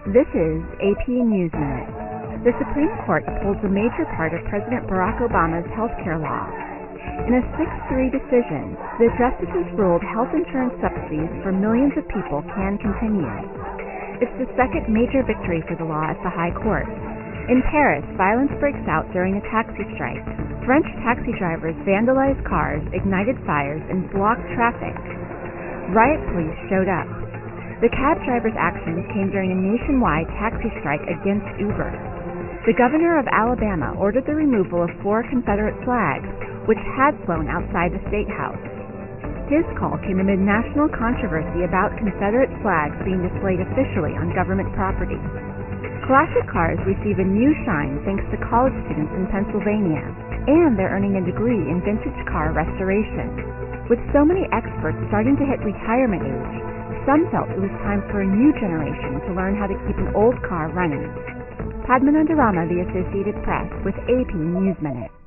This is AP News Minute. The Supreme Court upholds a major part of President Barack Obama's health care law. In a 6-3 decision, the justices ruled health insurance subsidies for millions of people can continue. It's the second major victory for the law at the High Court. In Paris, violence breaks out during a taxi strike. French taxi drivers vandalized cars, ignited fires, and blocked traffic. Riot police showed up. The cab drivers' actions came during a nationwide taxi strike against Uber. The governor of Alabama ordered the removal of 4 Confederate flags, which had flown outside the State House. His call came amid national controversy about Confederate flags being displayed officially on government property. Classic cars receive a new shine thanks to college students in Pennsylvania, and they're earning a degree in vintage car restoration. With so many experts starting to hit retirement age, some felt it was time for a new generation to learn how to keep an old car running. Padmanandarama, The Associated Press, with AP News Minute.